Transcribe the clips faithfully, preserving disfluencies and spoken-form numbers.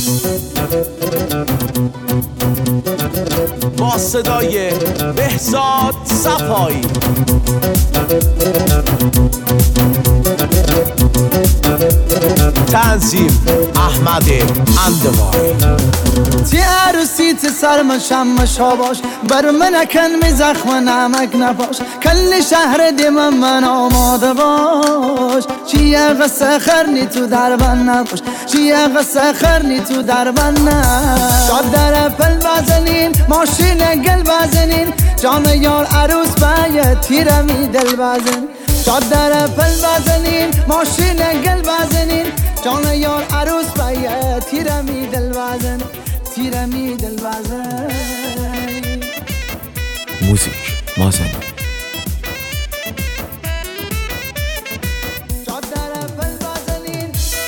با صدای بهزاد صفایی. تنظیم احمد اندواری. تی عروسی تی سرم شمش ها باش، بر من کن می زخم نمک نپاش، کل شهر دیم من آماده باش. چیه قصه خرنی تو در بن نباش، چیه قصه خرنی تو در بن نباش. شاد در پل بزنین، ماشین گل بزنین، جان یار عروس باید تیرمی دل بزن. شاد در پل بزنین، ماشین گل بزنین، جان یار عروس باید تیرمی دل بزن، تیرمی دل بزن. موزیک مازن. شاد در پل بزنین،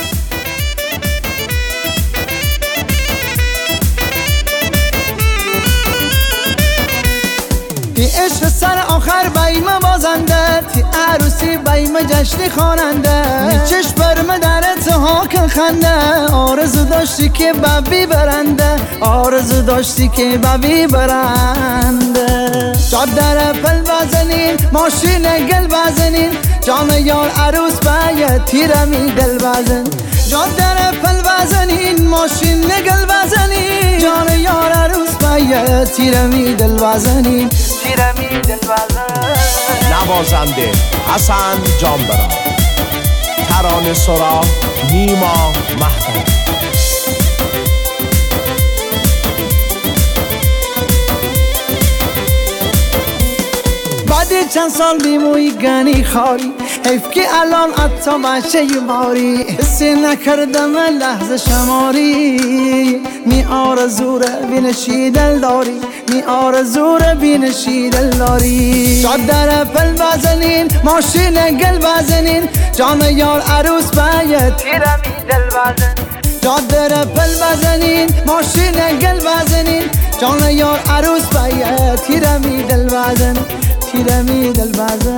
تی عشق سر آخر بایم بازنده، تی عروسی بایم جشن خواننده. چشم برم در اتحاک خنده، آرزو داشتی که ببی برنده، آرزو داشتی که ببی برنده. شاد در پل بزنین، ماشین گل بزنین، جان یار عروس باید تیرمی دل بزن. جاد در پل بزنین، ماشین گل بزنین، جان یار عروس باید تیرمی دل بزنین، تیرمی دل بزن. نوازنده حسن جانبرا، ترانه سرا نیما مهدوی. بعد چند سال بیموی گنی خاری، حیف که الان حتی بچه ی باری. حسی نکردم لحظه شماری، می آرزو رو بینشی دل داری، می آرزو رو بینشی دل داری. شاد در پل بزنین، ماشین گل بزنین، جان یار عروس باید تیرمی دل بزن. شاد در پل بزنین، ماشین گل بزنین، جان یار عروس باید تیرمی دل بزن، تیرمی دل بزن.